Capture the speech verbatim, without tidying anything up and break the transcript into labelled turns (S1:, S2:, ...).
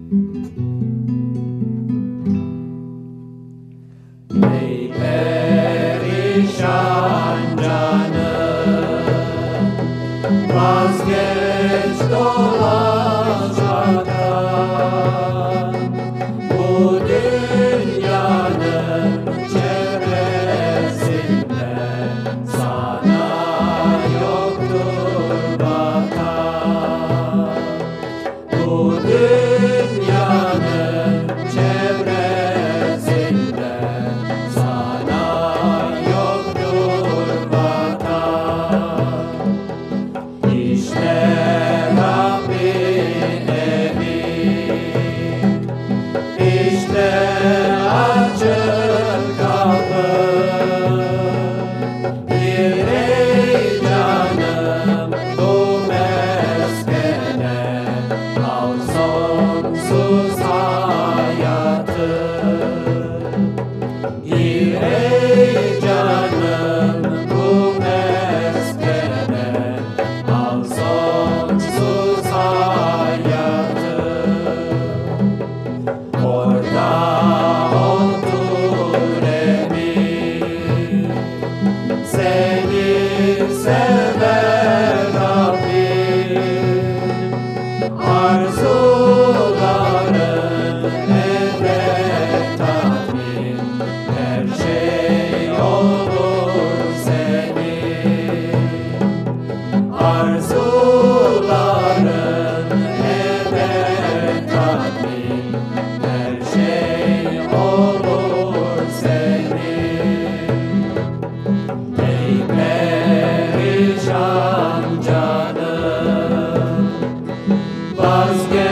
S1: Ey perişan canım, vazgeç dolaşmaktan. Bu dünyanın çevresinde sana yoktur vatan. Bu dünyanın çevresinde sana yoktur vatan. İşte Rabbin evi, işte açık kapı. Gir ey canım bu meskene, al sonsuz hayatı. Gir ey canım bu meskene, al sonsuz hayatı. Orada otur emin, seni sever Rabbim. Arzuların evet tatmin, her şey olur senin. Arzuların evet tatmin, her şey olur senin. Ey perişan canım, vazgeç